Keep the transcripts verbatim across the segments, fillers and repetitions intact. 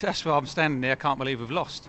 That's why I'm standing there. I can't believe we've lost.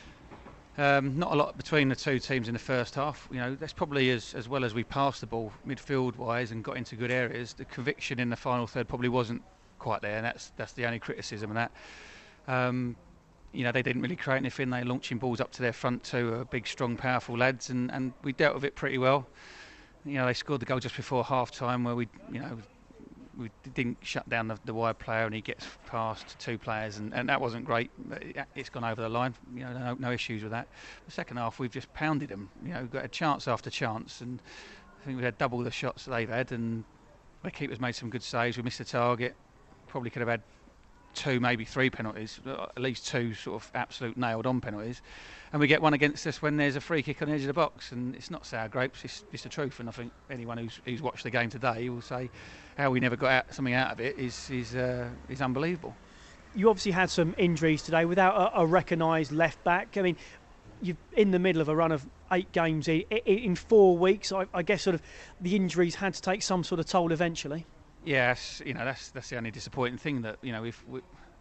Um, not a lot between the two teams in the first half. You know, that's probably as, as well as we passed the ball midfield-wise and got into good areas. The conviction in the final third probably wasn't quite there, and that's that's the only criticism of that. Um, you know, they didn't really create anything. They launching balls up to their front two, are big, strong, powerful lads, and, and we dealt with it pretty well. You know, they scored the goal just before half-time where we, you know, we didn't shut down the, the wide player and he gets past two players and, and that wasn't great. It's gone over the line, you know, no, no issues with that. The second half we've just pounded them, you know, got a chance after chance, and I think we had double the shots that they've had, and the keeper's made some good saves. We missed the target, probably could have had two, maybe three penalties, at least two sort of absolute nailed on penalties, and we get one against us when there's a free kick on the edge of the box, and it's not sour grapes, it's, it's the truth. And I think anyone who's, who's watched the game today will say how we never got out, something out of it is is, uh, is unbelievable. You obviously had some injuries today without a, a recognised left back. I mean, you're in the middle of a run of eight games in, in four weeks. I, I guess sort of the injuries had to take some sort of toll eventually. Yes, you know, that's that's the only disappointing thing, that, you know, if we,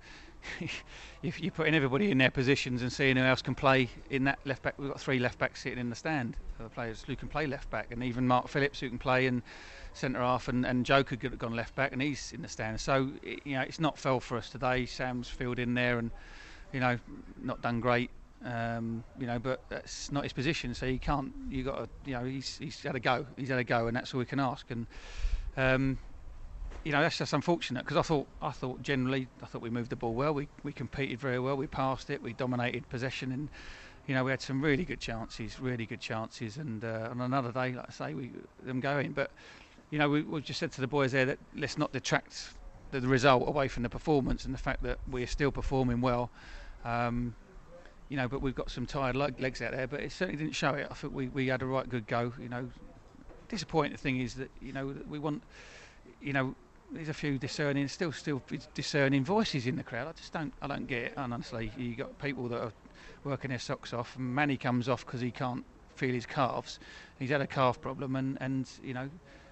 if you're putting everybody in their positions and seeing who else can play in that left back, we've got three left backs sitting in the stand, uh, players who can play left back, and even Mark Phillips who can play in centre half, and, and Joe could have gone left back and he's in the stand. So it, you know, it's not fell for us today. Sam's filled in there and, you know, not done great. Um, you know, but that's not his position, so he can't. You got to, you know, he's he's had a go. He's had a go, and that's all we can ask. And um, you know, that's just unfortunate, because I thought I thought generally I thought we moved the ball well. We we competed very well. We passed it. We dominated possession, and you know, we had some really good chances, really good chances. And uh, on another day, like I say, we them going. But you know, we, we just said to the boys there that let's not detract the, the result away from the performance and the fact that we're still performing well. Um, You know, but we've got some tired legs out there, but it certainly didn't show it. I think we, we had a right good go. You know, disappointing thing is that, you know, we want, you know, there's a few discerning, still still discerning voices in the crowd. I just don't, I don't get it. And honestly, you got people that are working their socks off, and Manny comes off because he can't feel his calves. He's had a calf problem, and, and you know,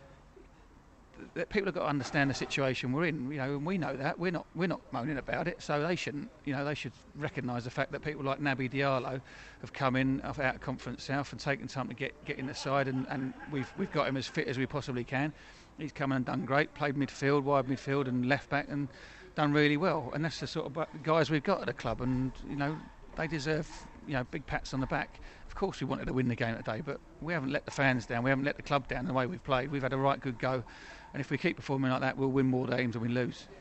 that people have got to understand the situation we're in, you know, and we know that. We're not we're not moaning about it, so they shouldn't, you know, they should recognise the fact that people like Naby Diallo have come in out of Conference South and taken time to get, get in the side, and, and we've we've got him as fit as we possibly can. He's come in and done great, played midfield, wide midfield and left back, and done really well. And that's the sort of guys we've got at the club, and you know, they deserve, you know, big pats on the back. Of course we wanted to win the game today, but we haven't let the fans down, we haven't let the club down the way we've played. We've had a right good go, and if we keep performing like that, we'll win more games than we lose.